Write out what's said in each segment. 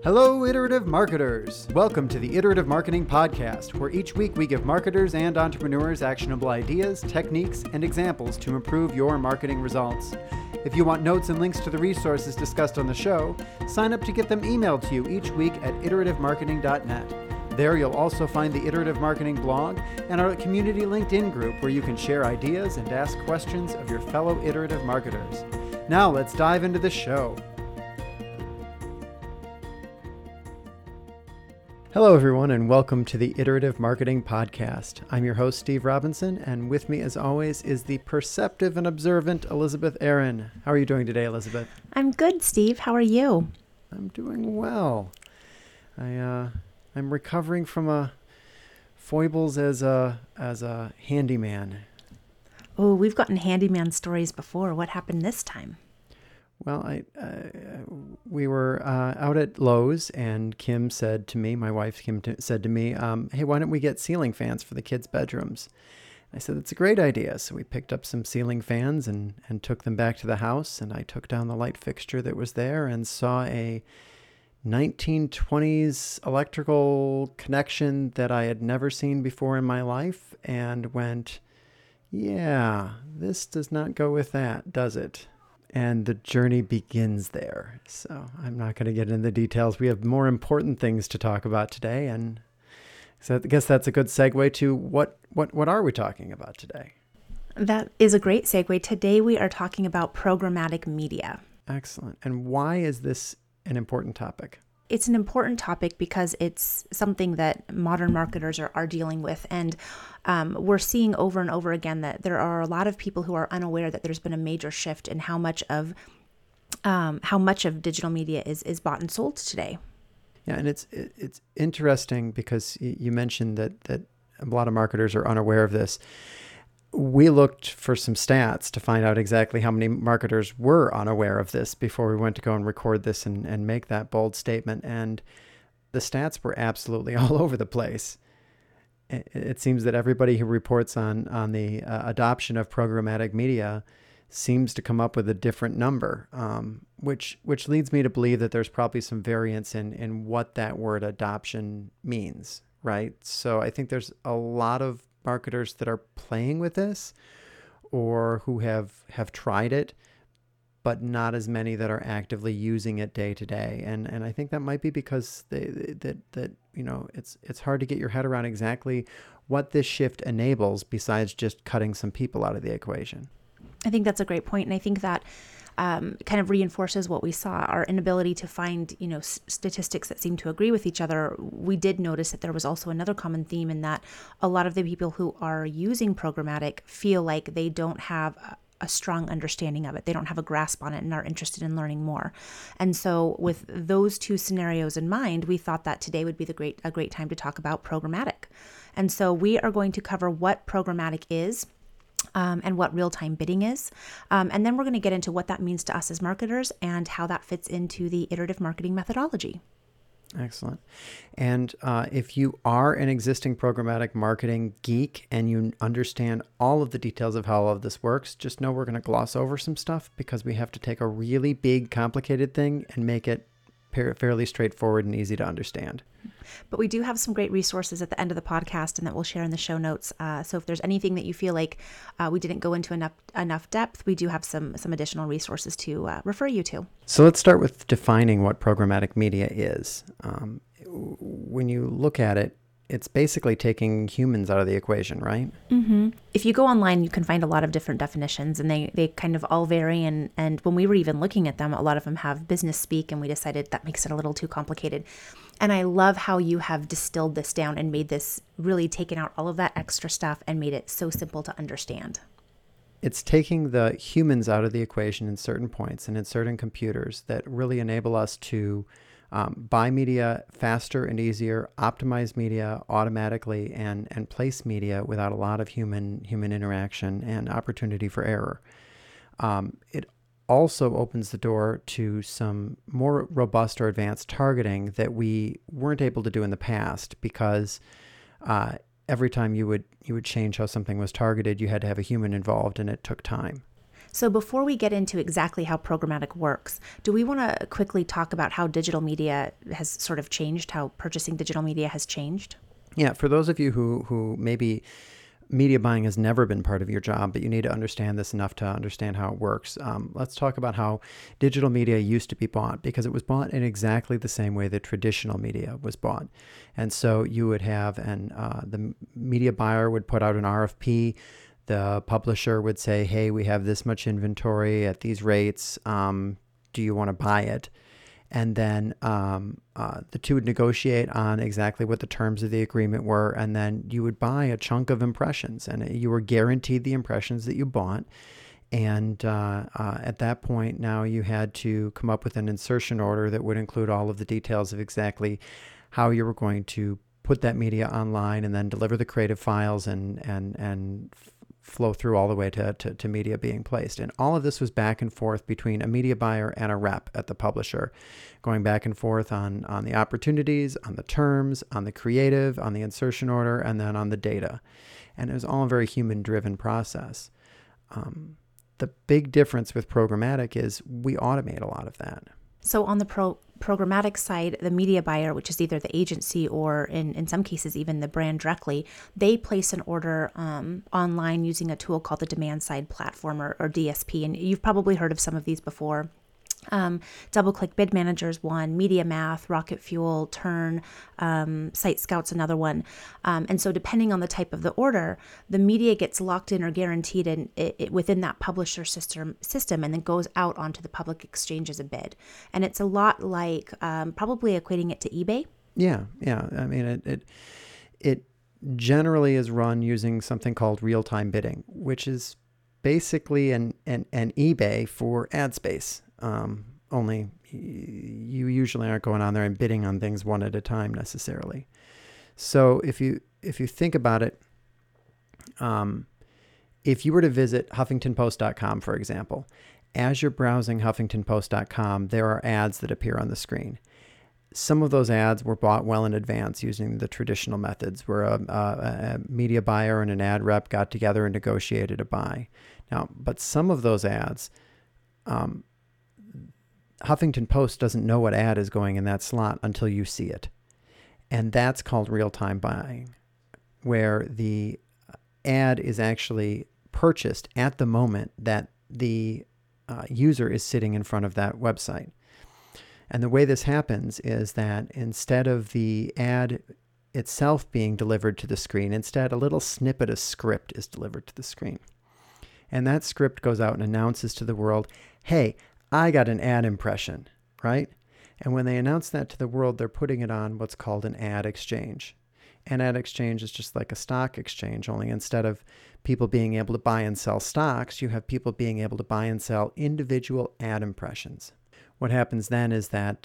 Hello, iterative marketers. Welcome to the Iterative Marketing Podcast, where each week we give marketers and entrepreneurs actionable ideas, techniques, and examples to improve your marketing results. If you want notes and links to the resources discussed on the show, sign up to get them emailed to you each week at iterative-marketing.net. There you'll also find the Iterative Marketing blog and our community LinkedIn group where you can share ideas and ask questions of your fellow iterative marketers. Now let's dive into the show. Hello, everyone, and welcome to the Iterative Marketing Podcast. I'm your host, Steve Robinson, and with me, as always, is the perceptive and observant Elizabeth Aaron. How are you doing today, Elizabeth? I'm good, Steve. How are you? I'm doing well. I'm recovering from foibles as a handyman. Oh, we've gotten handyman stories before. What happened this time? Well, we were out at Lowe's, and Kim said to me, my wife Kim said to me, hey, why don't we get ceiling fans for the kids' bedrooms? I said, that's a great idea. So we picked up some ceiling fans and took them back to the house, and I took down the light fixture that was there and saw a 1920s electrical connection that I had never seen before in my life, and went, yeah, this does not go with that, does it? And the journey begins there. So I'm not going to get into the details. We have more important things to talk about today. And so I guess that's a good segue to what are we talking about today? That is a great segue. Today we are talking about programmatic media. Excellent. And why is this an important topic? It's an important topic because it's something that modern marketers are dealing with. And we're seeing over and over again that there are a lot of people who are unaware that there's been a major shift in how much of digital media is bought and sold today. Yeah, and it's interesting because you mentioned that a lot of marketers are unaware of this. We looked for some stats to find out exactly how many marketers were unaware of this before we went to go and record this and make that bold statement. And the stats were absolutely all over the place. It seems that everybody who reports on the adoption of programmatic media seems to come up with a different number, which leads me to believe that there's probably some variance in what that word adoption means, right? So I think there's a lot of marketers that are playing with this or who have tried it, but not as many that are actively using it day to day. And I think that might be because it's hard to get your head around exactly what this shift enables besides just cutting some people out of the equation. I think that's a great point. And I think that kind of reinforces what we saw, our inability to find, statistics that seem to agree with each other. We did notice that there was also another common theme in that a lot of the people who are using programmatic feel like they don't have a strong understanding of it. They don't have a grasp on it and are interested in learning more. And so with those two scenarios in mind, we thought that today would be a great time to talk about programmatic. And so we are going to cover what programmatic is, and what real-time bidding is. And then we're going to get into what that means to us as marketers and how that fits into the iterative marketing methodology. Excellent. And if you are an existing programmatic marketing geek and you understand all of the details of how all of this works, just know we're going to gloss over some stuff because we have to take a really big, complicated thing and make it fairly straightforward and easy to understand. But we do have some great resources at the end of the podcast and that we'll share in the show notes. So if there's anything that you feel like we didn't go into enough depth, we do have some additional resources to refer you to. So let's start with defining what programmatic media is. When you look at it, it's basically taking humans out of the equation, right? Mm-hmm. If you go online, you can find a lot of different definitions, and they kind of all vary. And when we were even looking at them, a lot of them have business speak, and we decided that makes it a little too complicated. And I love how you have distilled this down and made this, really taken out all of that extra stuff and made it so simple to understand. It's taking the humans out of the equation in certain points and in certain computers that really enable us to buy media faster and easier, optimize media automatically, and place media without a lot of human interaction and opportunity for error. It also opens the door to some more robust or advanced targeting that we weren't able to do in the past because every time you would change how something was targeted, you had to have a human involved, and it took time. So before we get into exactly how programmatic works, do we want to quickly talk about how digital media has sort of changed, how purchasing digital media has changed? Yeah, for those of you who maybe media buying has never been part of your job, but you need to understand this enough to understand how it works. Let's talk about how digital media used to be bought, because it was bought in exactly the same way that traditional media was bought. And so you would have the media buyer would put out an RFP. The publisher would say, hey, we have this much inventory at these rates. Do you want to buy it? And then the two would negotiate on exactly what the terms of the agreement were. And then you would buy a chunk of impressions, and you were guaranteed the impressions that you bought. And at that point, now you had to come up with an insertion order that would include all of the details of exactly how you were going to put that media online, and then deliver the creative files and flow through all the way to media being placed. And all of this was back and forth between a media buyer and a rep at the publisher, going back and forth on the opportunities, on the terms, on the creative, on the insertion order, and then on the data. And it was all a very human-driven process. The big difference with programmatic is we automate a lot of that. So on the programmatic side, the media buyer, which is either the agency or in some cases even the brand directly, they place an order online using a tool called the demand side platform or DSP. And you've probably heard of some of these before. DoubleClick Bid Manager is one, Media Math, Rocket Fuel, Turn, Site Scout's another one. And so depending on the type of the order, the media gets locked in or guaranteed within that publisher system and then goes out onto the public exchange as a bid. And it's a lot like probably equating it to eBay. Yeah. I mean, it generally is run using something called real-time bidding, which is basically an eBay for ad space. Only you usually aren't going on there and bidding on things one at a time necessarily. So if you think about it, if you were to visit HuffingtonPost.com, for example, as you're browsing HuffingtonPost.com, there are ads that appear on the screen. Some of those ads were bought well in advance using the traditional methods, where a media buyer and an ad rep got together and negotiated a buy. Now, but some of those ads, Huffington Post doesn't know what ad is going in that slot until you see it. And that's called real-time buying, where the ad is actually purchased at the moment that the user is sitting in front of that website. And the way this happens is that instead of the ad itself being delivered to the screen, instead a little snippet of script is delivered to the screen. And that script goes out and announces to the world, hey, I got an ad impression, right? And when they announce that to the world, they're putting it on what's called an ad exchange. An ad exchange is just like a stock exchange, only instead of people being able to buy and sell stocks, you have people being able to buy and sell individual ad impressions. What happens then is that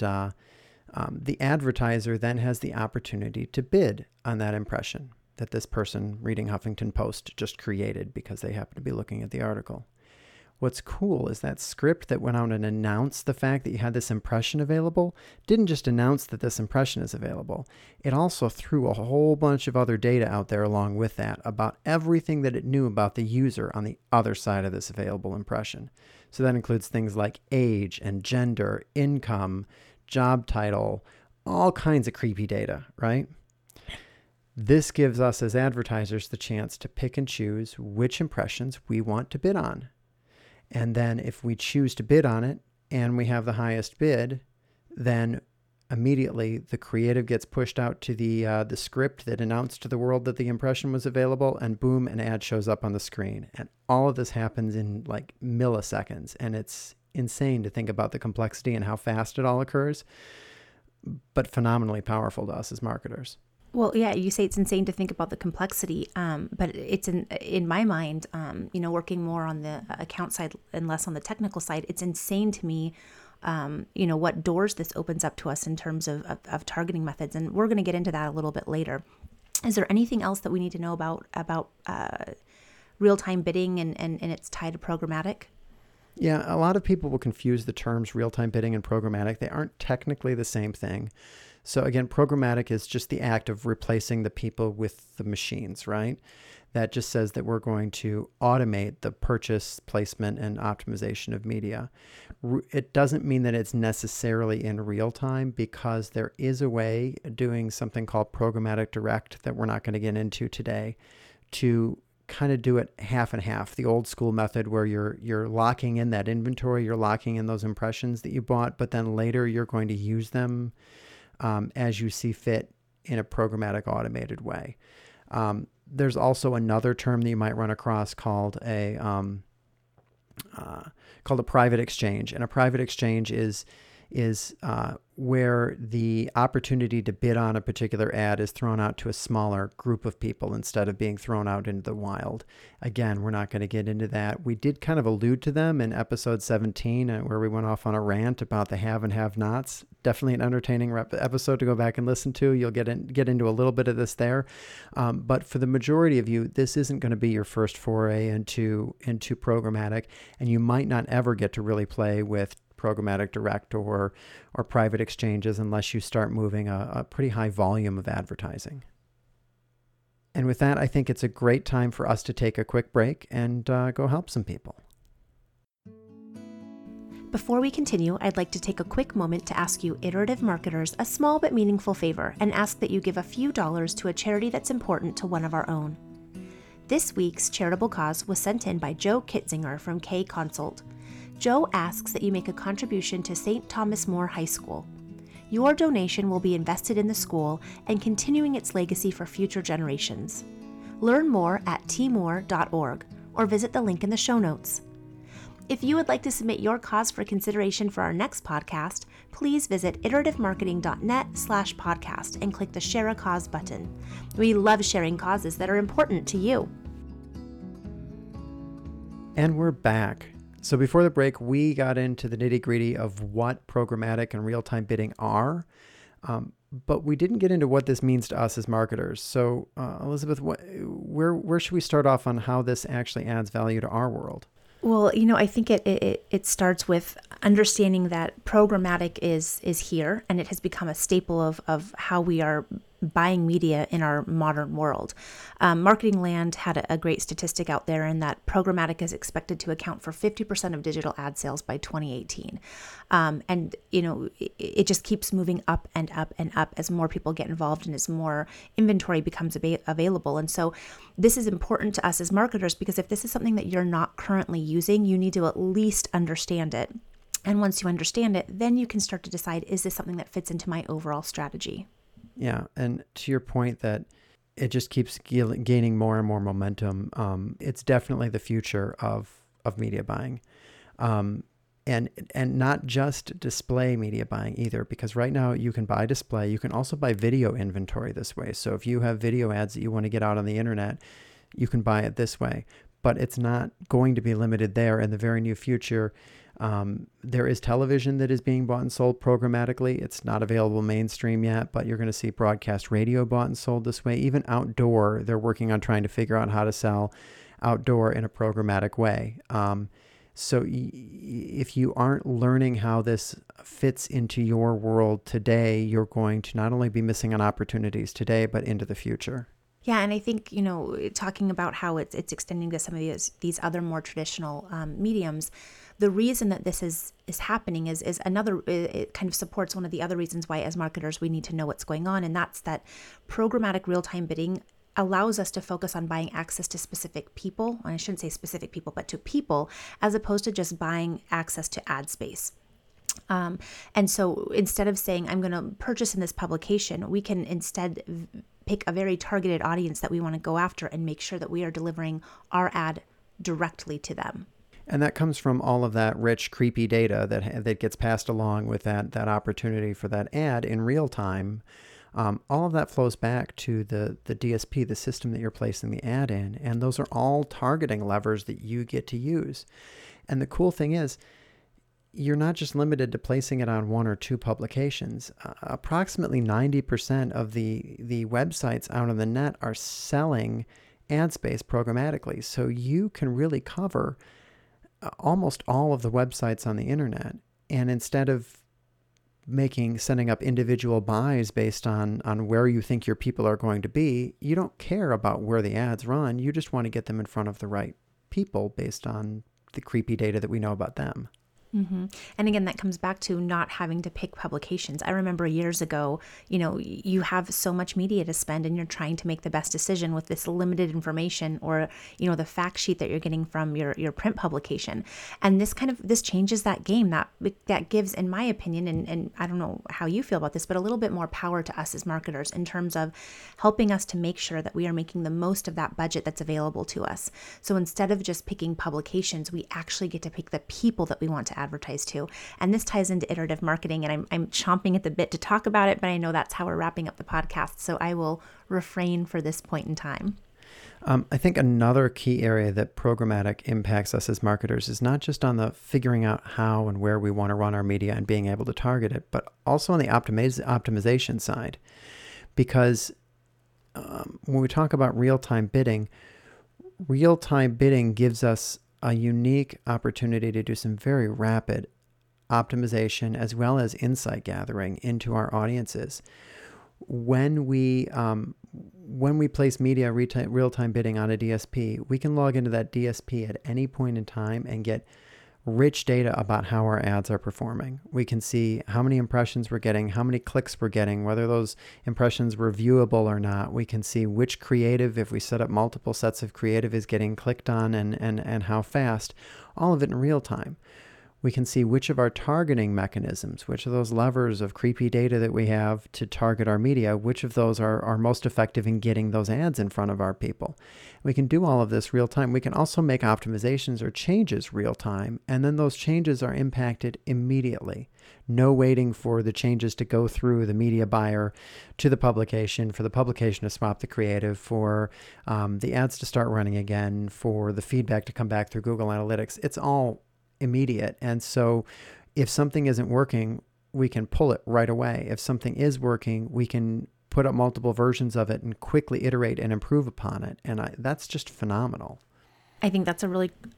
the advertiser then has the opportunity to bid on that impression that this person reading Huffington Post just created because they happen to be looking at the article. What's cool is that script that went out and announced the fact that you had this impression available didn't just announce that this impression is available. It also threw a whole bunch of other data out there along with that about everything that it knew about the user on the other side of this available impression. So that includes things like age and gender, income, job title, all kinds of creepy data, right? This gives us as advertisers the chance to pick and choose which impressions we want to bid on. And then if we choose to bid on it and we have the highest bid, then immediately the creative gets pushed out to the script that announced to the world that the impression was available, and boom, an ad shows up on the screen. And all of this happens in like milliseconds. And it's insane to think about the complexity and how fast it all occurs, but phenomenally powerful to us as marketers. Well, yeah, you say it's insane to think about the complexity, but it's in my mind, working more on the account side and less on the technical side, it's insane to me, what doors this opens up to us in terms of targeting methods. And we're going to get into that a little bit later. Is there anything else that we need to know about real-time bidding and its tie to programmatic? Yeah, a lot of people will confuse the terms real-time bidding and programmatic. They aren't technically the same thing. So again, programmatic is just the act of replacing the people with the machines, right? that just says that we're going to automate the purchase, placement, and optimization of media. It doesn't mean that it's necessarily in real time, because there is a way doing something called programmatic direct that we're not going to get into today, to kind of do it half and half, the old school method where you're locking in that inventory, you're locking in those impressions that you bought, but then later you're going to use them as you see fit in a programmatic automated way. There's also another term that you might run across called a private exchange, and a private exchange is where the opportunity to bid on a particular ad is thrown out to a smaller group of people instead of being thrown out into the wild. Again, we're not going to get into that. We did kind of allude to them in episode 17, where we went off on a rant about the have and have-nots. Definitely an entertaining episode to go back and listen to. You'll get into a little bit of this there. But for the majority of you, this isn't going to be your first foray into programmatic, and you might not ever get to really play with programmatic direct or private exchanges unless you start moving a pretty high volume of advertising. And with that, I think it's a great time for us to take a quick break and go help some people. Before we continue, I'd like to take a quick moment to ask you iterative marketers a small but meaningful favor, and ask that you give a few dollars to a charity that's important to one of our own. This week's charitable cause was sent in by Joe Kitzinger from K Consult. Joe asks that you make a contribution to St. Thomas More High School. Your donation will be invested in the school and continuing its legacy for future generations. Learn more at tmore.org or visit the link in the show notes. If you would like to submit your cause for consideration for our next podcast, please visit iterative.marketing.net/podcast and click the Share a Cause button. We love sharing causes that are important to you. And we're back. So before the break, we got into the nitty-gritty of what programmatic and real-time bidding are, but we didn't get into what this means to us as marketers. So Elizabeth, where should we start off on how this actually adds value to our world? Well, I think it starts with understanding that programmatic is here, and it has become a staple of how we are buying media in our modern world. Marketing Land had a great statistic out there in that programmatic is expected to account for 50% of digital ad sales by 2018. And, it just keeps moving up and up and up as more people get involved and as more inventory becomes available. And so this is important to us as marketers, because if this is something that you're not currently using, you need to at least understand it. And once you understand it, then you can start to decide, is this something that fits into my overall strategy? Yeah, and to your point that it just keeps gaining more and more momentum, it's definitely the future of media buying, and not just display media buying either, because right now you can buy display, you can also buy video inventory this way. So if you have video ads that you want to get out on the internet, you can buy it this way. But it's not going to be limited there. In the very near future, there is television that is being bought and sold programmatically. It's not available mainstream yet, but you're going to see broadcast radio bought and sold this way. Even outdoor, they're working on trying to figure out how to sell outdoor in a programmatic way. So if you aren't learning how this fits into your world today, you're going to not only be missing on opportunities today, but into the future. Yeah, and I think, talking about how it's extending to some of these other more traditional mediums, the reason that this is happening is another, it kind of supports one of the other reasons why as marketers we need to know what's going on, and that's that programmatic real-time bidding allows us to focus on buying access to specific people, and I shouldn't say specific people, but to people, as opposed to just buying access to ad space. And so instead of saying, I'm going to purchase in this publication, we can instead pick a very targeted audience that we want to go after and make sure that we are delivering our ad directly to them. And that comes from all of that rich, creepy data that gets passed along with that opportunity for that ad in real time. All of that flows back to the DSP, the system that you're placing the ad in. And those are all targeting levers that you get to use. And the cool thing is, you're not just limited to placing it on one or two publications. Approximately 90% of the websites out on the net are selling ad space programmatically. So you can really cover almost all of the websites on the internet. And instead of sending up individual buys based on where you think your people are going to be, you don't care about where the ads run. You just want to get them in front of the right people based on the creepy data that we know about them. Mm-hmm. And again, that comes back to not having to pick publications. I remember years ago, you have so much media to spend and you're trying to make the best decision with this limited information or, the fact sheet that you're getting from your print publication. And this changes that game that gives, in my opinion, and I don't know how you feel about this, but a little bit more power to us as marketers in terms of helping us to make sure that we are making the most of that budget that's available to us. So instead of just picking publications, we actually get to pick the people that we want to advertise to. And this ties into iterative marketing, and I'm chomping at the bit to talk about it, but I know that's how we're wrapping up the podcast, so I will refrain for this point in time. I think another key area that programmatic impacts us as marketers is not just on the figuring out how and where we want to run our media and being able to target it, but also on the optimization side. Because when we talk about real-time bidding gives us a unique opportunity to do some very rapid optimization as well as insight gathering into our audiences. When we place media real-time bidding on a DSP, we can log into that DSP at any point in time and get rich data about how our ads are performing. We can see how many impressions we're getting, how many clicks we're getting, whether those impressions were viewable or not. We can see which creative, if we set up multiple sets of creative, is getting clicked on and how fast, all of it in real time. We can see which of our targeting mechanisms, which of those levers of creepy data that we have to target our media, which of those are most effective in getting those ads in front of our people. We can do all of this real time. We can also make optimizations or changes real time, and then those changes are impacted immediately. No waiting for the changes to go through the media buyer to the publication, for the publication to swap the creative, for the ads to start running again, for the feedback to come back through Google Analytics. It's all immediate. And so if something isn't working, we can pull it right away. If something is working, we can put up multiple versions of it and quickly iterate and improve upon it. And that's just phenomenal. I think that's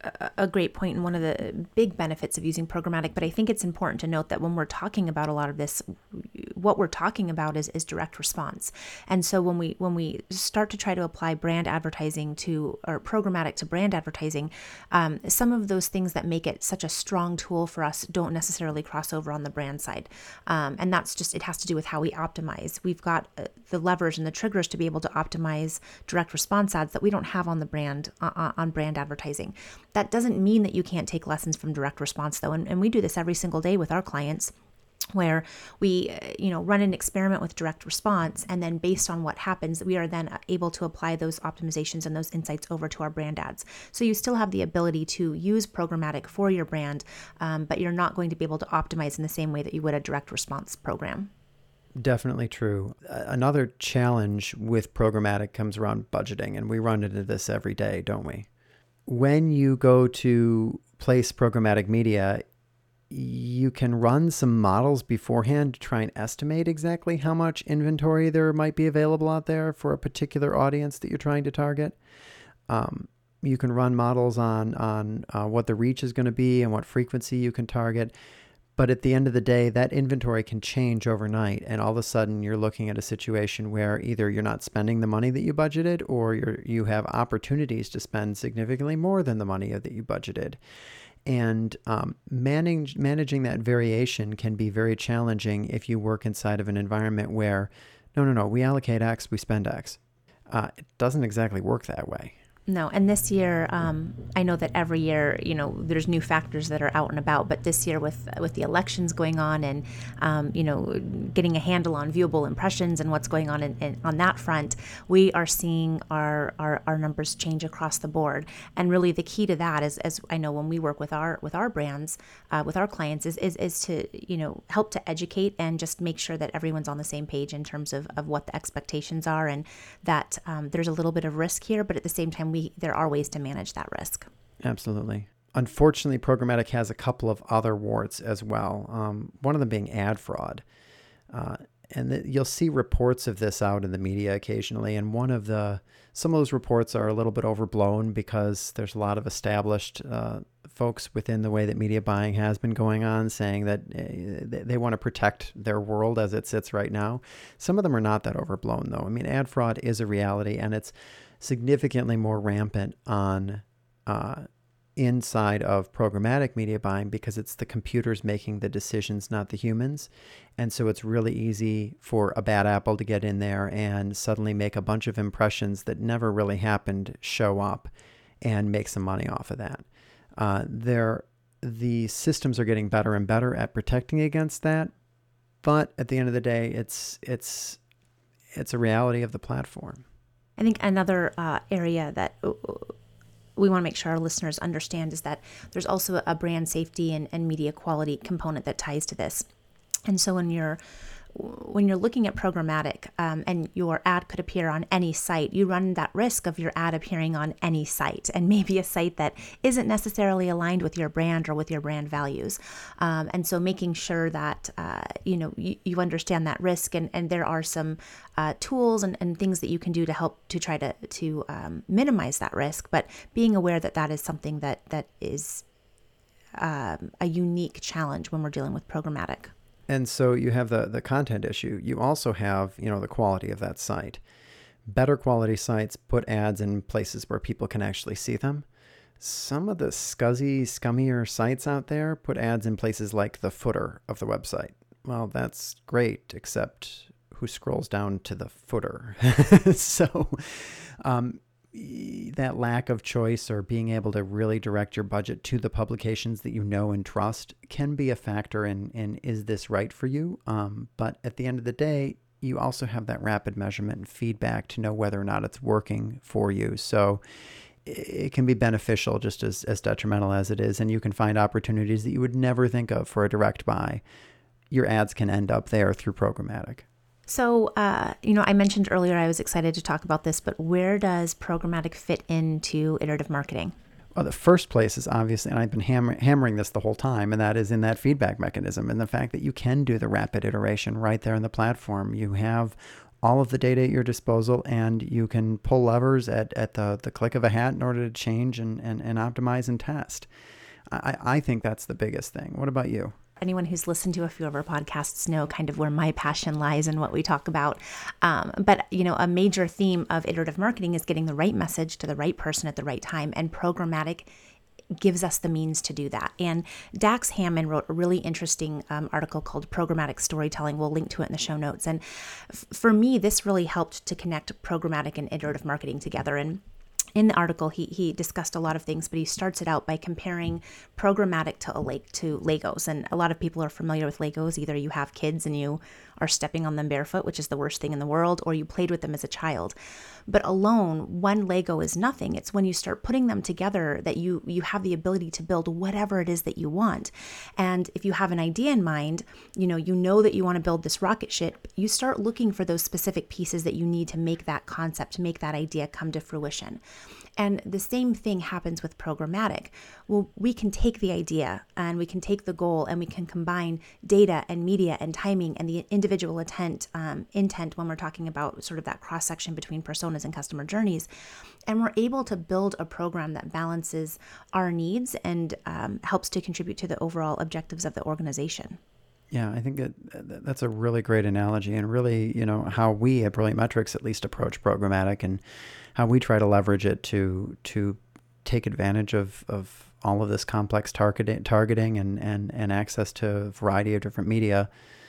a great point and one of the big benefits of using programmatic. But I think it's important to note that when we're talking about a lot of this, what we're talking about is direct response. And so when we start to try to apply brand advertising or programmatic to brand advertising, some of those things that make it such a strong tool for us don't necessarily cross over on the brand side. And that's just, it has to do with how we optimize. We've got the levers and the triggers to be able to optimize direct response ads that we don't have on the brand, on brand advertising. That doesn't mean that you can't take lessons from direct response though. And we do this every single day with our clients, where we, run an experiment with direct response. And then based on what happens, we are then able to apply those optimizations and those insights over to our brand ads. So you still have the ability to use programmatic for your brand, but you're not going to be able to optimize in the same way that you would a direct response program. Definitely true. Another challenge with programmatic comes around budgeting, and we run into this every day, don't we? When you go to place programmatic media, you can run some models beforehand to try and estimate exactly how much inventory there might be available out there for a particular audience that you're trying to target. You can run models on what the reach is going to be and what frequency you can target. But at the end of the day, that inventory can change overnight. And all of a sudden, you're looking at a situation where either you're not spending the money that you budgeted, or you have opportunities to spend significantly more than the money that you budgeted. And managing that variation can be very challenging if you work inside of an environment where, no, we allocate X, we spend X. It doesn't exactly work that way. No, and this year, I know that every year, there's new factors that are out and about, but this year with the elections going on and, getting a handle on viewable impressions and what's going on on that front, we are seeing our numbers change across the board. And really the key to that is, as I know when we work with our brands, with our clients is to, help to educate and just make sure that everyone's on the same page in terms of what the expectations are, and that there's a little bit of risk here, but at the same time, there are ways to manage that risk. Absolutely. Unfortunately, programmatic has a couple of other warts as well. One of them being ad fraud. You'll see reports of this out in the media occasionally. And some of those reports are a little bit overblown because there's a lot of established folks within the way that media buying has been going on, saying that they want to protect their world as it sits right now. Some of them are not that overblown, though. I mean, ad fraud is a reality, and it's significantly more rampant on inside of programmatic media buying because it's the computers making the decisions, not the humans. And so it's really easy for a bad apple to get in there and suddenly make a bunch of impressions that never really happened show up and make some money off of that. The systems are getting better and better at protecting against that. But at the end of the day, it's a reality of the platform. I think another area that we want to make sure our listeners understand is that there's also a brand safety and media quality component that ties to this. And so when you're looking at programmatic and your ad could appear on any site, you run that risk of your ad appearing on any site, and maybe a site that isn't necessarily aligned with your brand or with your brand values. And so making sure that you understand that risk, and there are some tools and things that you can do to help to try to minimize that risk, but being aware that that is something that is a unique challenge when we're dealing with programmatic. And so you have the content issue. You also have, the quality of that site. Better quality sites put ads in places where people can actually see them. Some of the scummier sites out there put ads in places like the footer of the website. Well, that's great, except who scrolls down to the footer? So that lack of choice or being able to really direct your budget to the publications that you know and trust can be a factor in is this right for you? But at the end of the day, you also have that rapid measurement and feedback to know whether or not it's working for you. So it can be beneficial just as detrimental as it is. And you can find opportunities that you would never think of for a direct buy. Your ads can end up there through programmatic. So, I mentioned earlier I was excited to talk about this, but where does programmatic fit into iterative marketing? Well, the first place is obviously, and I've been hammering this the whole time, and that is in that feedback mechanism and the fact that you can do the rapid iteration right there in the platform. You have all of the data at your disposal, and you can pull levers at the click of a hat in order to change and optimize and test. I think that's the biggest thing. What about you? Anyone who's listened to a few of our podcasts know kind of where my passion lies and what we talk about. But a major theme of iterative marketing is getting the right message to the right person at the right time, and programmatic gives us the means to do that. And Dax Hammond wrote a really interesting article called Programmatic Storytelling. We'll link to it in the show notes. And for me, this really helped to connect programmatic and iterative marketing together. And in the article, he discussed a lot of things, but he starts it out by comparing programmatic to Legos. And a lot of people are familiar with Legos. Either you have kids and you are stepping on them barefoot, which is the worst thing in the world, or you played with them as a child. But alone, one Lego is nothing. It's when you start putting them together that you have the ability to build whatever it is that you want. And if you have an idea in mind, you know that you want to build this rocket ship, you start looking for those specific pieces that you need to make that concept, to make that idea come to fruition. And the same thing happens with programmatic. Well, we can take the idea and we can take the goal and we can combine data and media and timing and the individual intent when we're talking about sort of that cross-section between personas and customer journeys. And we're able to build a program that balances our needs and helps to contribute to the overall objectives of the organization. Yeah, I think that's a really great analogy, and really, how we at Brilliant Metrics at least approach programmatic and how we try to leverage it to take advantage of all of this complex targeting and access to a variety of different media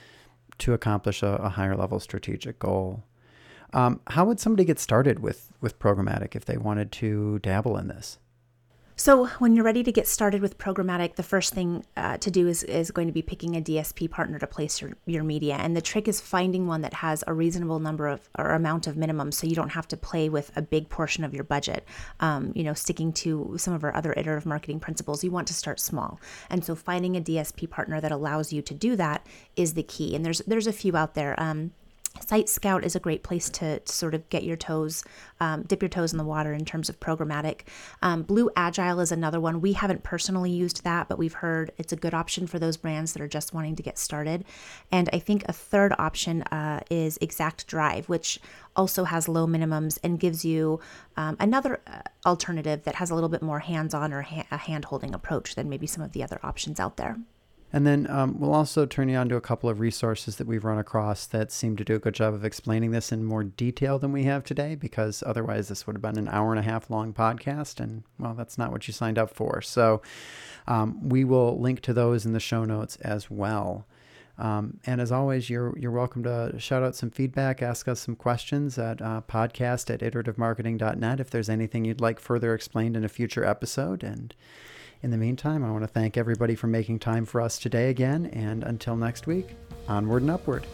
to accomplish a higher level strategic goal. How would somebody get started with programmatic if they wanted to dabble in this? So when you're ready to get started with programmatic, the first thing to do is going to be picking a DSP partner to place your media. And the trick is finding one that has a reasonable number of or amount of minimums, so you don't have to play with a big portion of your budget. Sticking to some of our other iterative marketing principles, you want to start small. And so finding a DSP partner that allows you to do that is the key. And there's a few out there. Site Scout is a great place to sort of get your toes, dip your toes in the water in terms of programmatic. Blue Agile is another one. We haven't personally used that, but we've heard it's a good option for those brands that are just wanting to get started. And I think a third option is Exact Drive, which also has low minimums and gives you another alternative that has a little bit more hands-on or a hand-holding approach than maybe some of the other options out there. And then we'll also turn you on to a couple of resources that we've run across that seem to do a good job of explaining this in more detail than we have today, because otherwise this would have been an 1.5 hour long podcast, and well, that's not what you signed up for. So we will link to those in the show notes as well. And as always, you're welcome to shout out some feedback, ask us some questions at podcast@iterative-marketing.net if there's anything you'd like further explained in a future episode. And in the meantime, I want to thank everybody for making time for us today again. And until next week, onward and upward.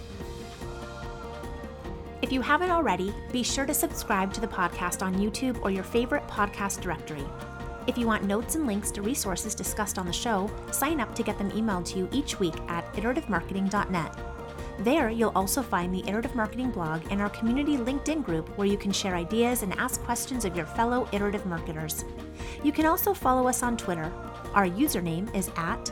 If you haven't already, be sure to subscribe to the podcast on YouTube or your favorite podcast directory. If you want notes and links to resources discussed on the show, sign up to get them emailed to you each week at iterative-marketing.net. There, you'll also find the Iterative Marketing blog and our community LinkedIn group where you can share ideas and ask questions of your fellow iterative marketers. You can also follow us on Twitter. Our username is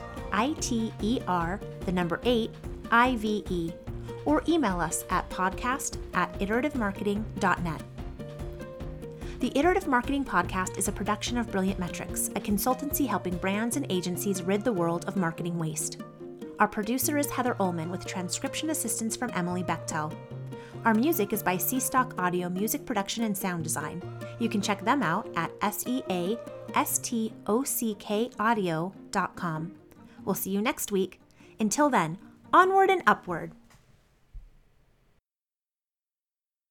@ITER8IVE, or email us at podcast@iterative-marketing.net. The Iterative Marketing Podcast is a production of Brilliant Metrics, a consultancy helping brands and agencies rid the world of marketing waste. Our producer is Heather Ullman with transcription assistance from Emily Bechtel. Our music is by C-Stock Audio Music Production and Sound Design. You can check them out at seastockaudio.com. We'll see you next week. Until then, onward and upward.